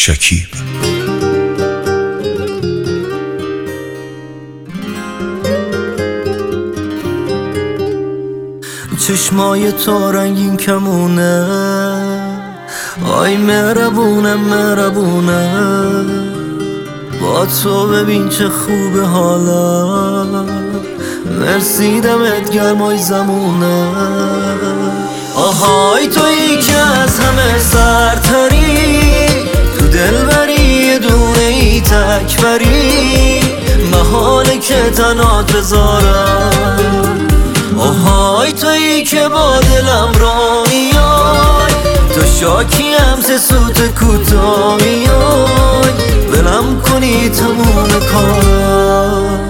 شکیب. چشمای تو رنگین کمونه، آی مهربونه مهربونه، با تو ببین چه خوبه حالا، مرسی دمت گرمای زمونه. آهای تویی که از همه سرتری، تو دلبری یه دونه ای تکبری، محاله که تنات بذارم. آهای تویی که با دلم را میای، تو شاکی هم سه سوت کوتا میای، ولم کنی تموم کارم.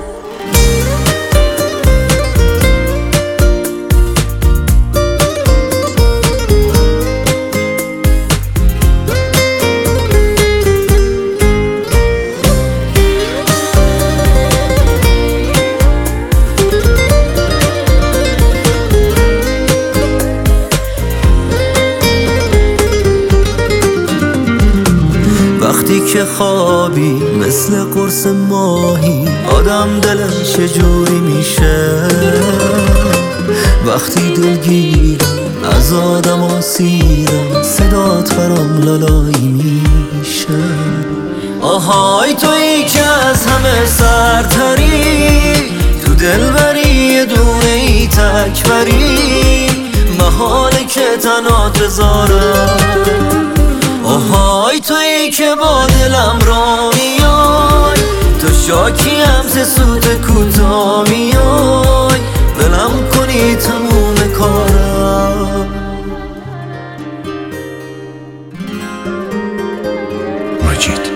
وقتی که خوابی مثل قرص ماهی، آدم دلش چجوری میشه، وقتی دلگیرم از آدم آسیرم، صدات برام لالایی میشه. آهای تویی که از همه سرتری، تو دلبری یه دونه ای تکبری، محاله که تنات بذارم. آهای تویی که با دلم را میای، تو شاکی هم سه سوت کوتا میای، ولم کنی تموم کارم. مجید.